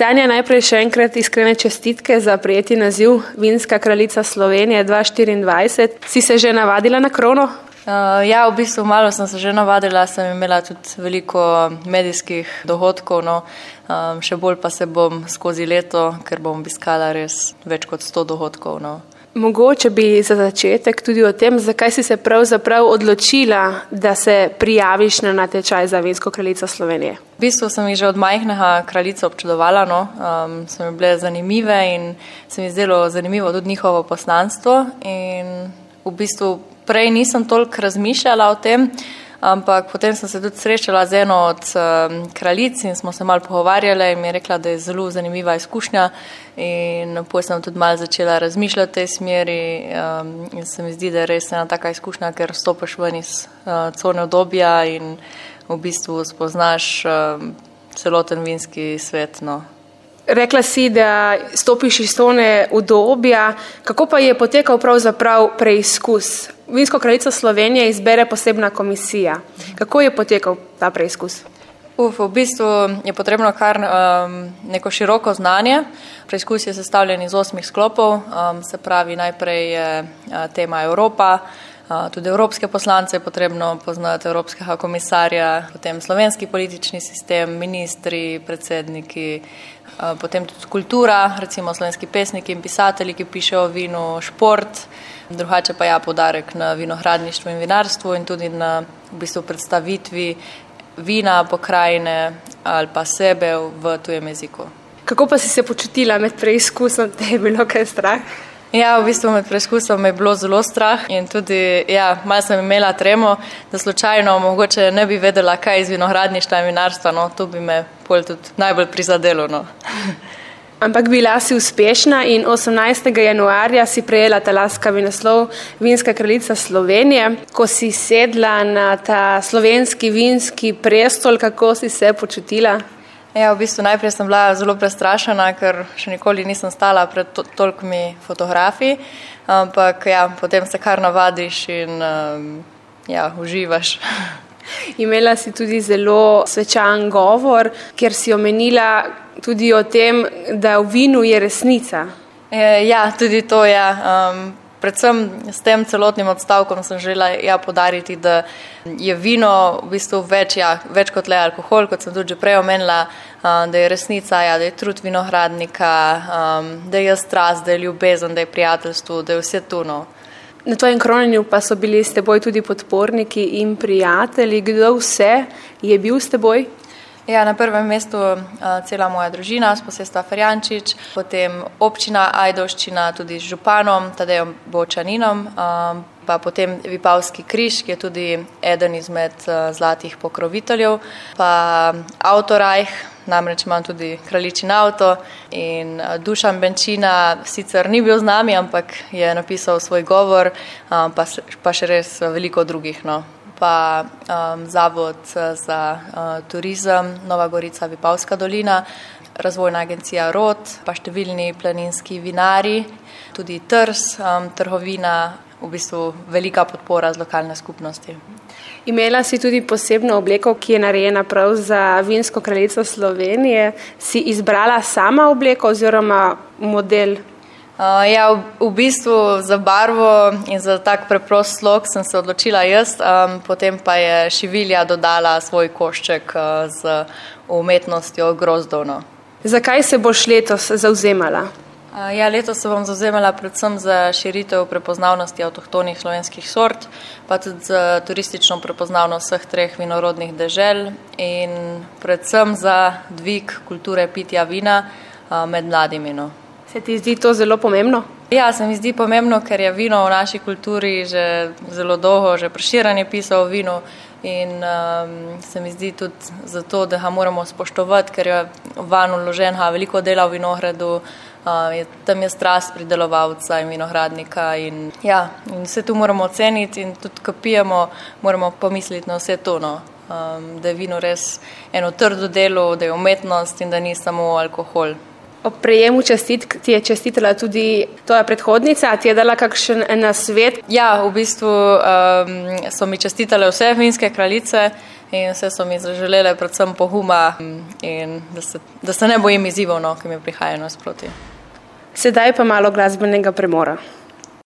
Ksenia, najprej še enkrat iskrene čestitke za prejeti naziv Vinska kraljica Slovenije 2024. Si se že navadila na krono? Ja, v bistvu malo sem se že navadila, sem imela tudi veliko medijskih dogodkov, še bolj pa se bom skozi leto, ker bom obiskala res več kot 100 dogodkov. Mogoče bi za začetek tudi o tem, zakaj si se pravzaprav odločila, da se prijaviš na natečaj za Vinsko kraljico Slovenije. V bistvu sem jih že od majhnega kraljico občudovala, so mi bile zanimive in se mi zdelo zanimivo tudi njihovo poslanstvo in v bistvu prej nisem toliko razmišljala o tem, ampak potem sem se tudi srečala z eno od kraljic in smo se malo pogovarjali in mi je rekla, da je zelo zanimiva izkušnja in potem sem tudi malo začela razmišljati v tej smeri in se mi zdi, da je res ena taka izkušnja, ker stopiš ven iz cone udobja in v bistvu spoznaš celoten vinski svet. Rekla si, da stopiš iz cone udobja. Kako pa je potekal pravzaprav preizkus? Vinsko kraljico Slovenije izbere posebna komisija. Kako je potekal ta preizkus? V bistvu je potrebno kar neko široko znanje. Preizkus je sestavljen iz 8 sklopov, se pravi najprej je tema Evropa, tudi evropske poslance je potrebno poznati, evropskega komisarja, potem slovenski politični sistem, ministri, predsedniki, potem tudi kultura, recimo slovenski pesniki in pisatelji, ki pišejo o vinu, šport, drugače pa poudarek na vinohradništvu in vinarstvu in tudi na v bistvu predstavitvi vina, pokrajine ali pa sebe v tujem jeziku. Kako pa si se počutila med preizkusom? Te je bilo kaj strah? Ja, v bistvu med preizkusom me je bilo zelo strah in tudi, malo sem imela tremo, da slučajno mogoče ne bi vedela, kaj iz vinohradništva in vinarstva, to bi me pol tudi najbolj prizadelo. Ampak bila si uspešna in 18. januarja si prejela ta laskavi naslov Vinska kraljica Slovenije. Ko si sedla na ta slovenski vinski prestol, kako si se počutila? Ja, v bistvu najprej sem bila zelo prestrašena, ker še nikoli nisem stala pred tolikimi fotografi, ampak potem se kar navadiš in uživaš. Imela si tudi zelo svečan govor, kjer si omenila tudi o tem, da v vinu je resnica. Ja, tudi to je. Predvsem s tem celotnim odstavkom sem želela poudariti, da je vino v bistvu več kot le alkohol, kot sem tudi že prej omenila, da je resnica, da je trud vinogradnika, da je strast, da je ljubezen, da je prijateljstvo, da je vse to. Na tvojem kronjenju pa so bili s teboj tudi podporniki in prijatelji. Kdo vse je bil s teboj? Ja, na prvem mestu cela moja družina s posestva Ferjančič, potem občina Ajdovščina tudi z županom Tadejem Bočaninom, pa potem Vipavski križ, ki je tudi eden izmed zlatih pokroviteljev, pa Autorajh, namreč imam tudi kraljičin avto in Dušan Benčina sicer ni bil z nami, ampak je napisal svoj govor, pa še res veliko drugih. Pa Zavod za turizem Nova Gorica Vipavska dolina, Razvojna agencija Rod, pa številni planinski vinari, tudi Trs, trgovina, v bistvu velika podpora z lokalne skupnosti. Imela si tudi posebno obleko, ki je narejena prav za Vinsko kraljico Slovenije. Si izbrala sama obleko oziroma model? Ja, v bistvu za barvo in za tak preprost slog sem se odločila jaz, potem pa je šivilja dodala svoj košček z umetnostjo grozdov. Zakaj se boš letos zavzemala? Ja, letos se bom zavzemala predvsem za širitev prepoznavnosti avtohtonih slovenskih sort, pa tudi za turistično prepoznavnost vseh 3 vinorodnih dežel in predvsem za dvig kulture pitja vina med mladimi. Se ti zdi to zelo pomembno? Ja, se mi zdi pomembno, ker je vino v naši kulturi že zelo dolgo, že Prešeren je pisal o vinu in se mi zdi tudi zato, da ga moramo spoštovati, ker je vanj vloženega veliko dela v vinogradu, tam je strast pridelovalca in vinogradnika in vse to moramo oceniti in tudi, ko pijemo, moramo pomisliti na vse to, da je vino res eno trdo delo, da je umetnost in da ni samo alkohol. Ob prejemu čestitk ti je čestitala tudi tvoja predhodnica, ti je dala kakšen nasvet? Ja, v bistvu so mi čestitale vse vinske kraljice in vse so mi zaželele predvsem poguma in da se ne bojim izzivov, ki mi prihajajo nasproti. Sedaj pa malo glasbenega premora.